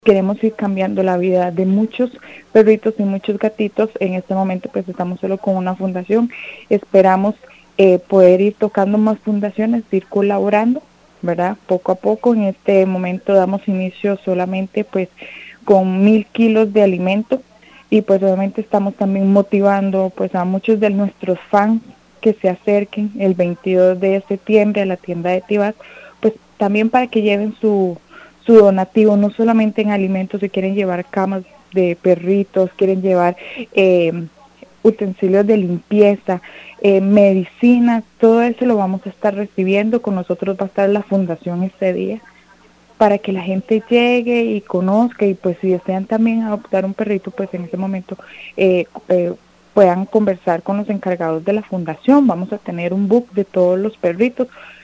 queremos ir cambiando la vida de muchos perritos y muchos gatitos. En este momento pues estamos solo con una fundación, esperamos poder ir tocando más fundaciones, ir colaborando, ¿verdad? Poco a poco. En este momento damos inicio solamente pues con 1,000 kilos de alimento, y pues obviamente estamos también motivando pues a muchos de nuestros fans que se acerquen el 22 de septiembre a la tienda de Tibás, pues también para que lleven su donativo, no solamente en alimentos. Si quieren llevar camas de perritos, quieren llevar utensilios de limpieza, medicinas, todo eso lo vamos a estar recibiendo. Con nosotros va a estar la fundación ese día, para que la gente llegue y conozca, y pues si desean también adoptar un perrito, pues en ese momento puedan conversar con los encargados de la fundación. Vamos a tener un book de todos los perritos.